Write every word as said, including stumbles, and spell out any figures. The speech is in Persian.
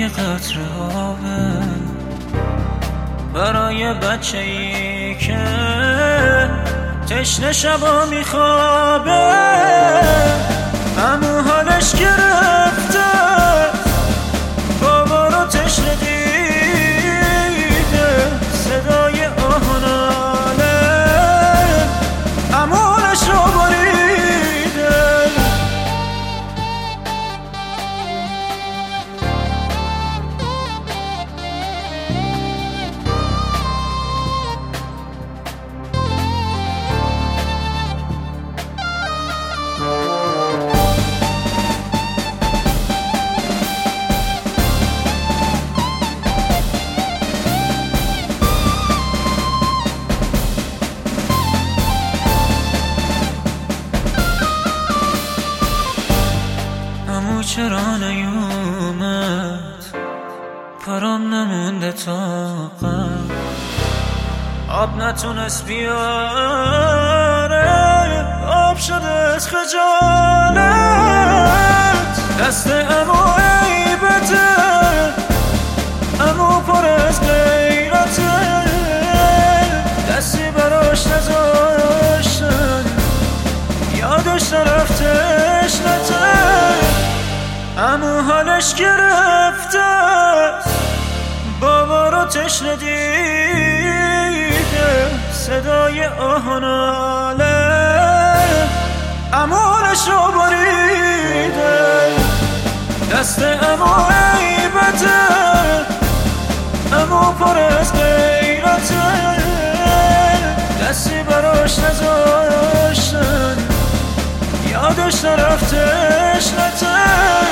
یه قطره آبه برای بچه ای که تشنه شبا میخوابه، همون حالش گرفته بابا رو تشنه دیده، صدای آهناله امونش رو بریده. امو چرا نیومد، پرام نمونده طاقت، آب نتونست بیاره، آب شده از خجالت. دست امو عیبته، امو پر از غیرته، دستی براش نذاشتن، یادش نرفتش نته. امو حالش گرفته بابا رو تشنه دیده، صدای آهناله امونش رو بریده. دست امو عیبته، امو پر از غیرته، دستی براش نذاشتن، یادش نرفتش نته.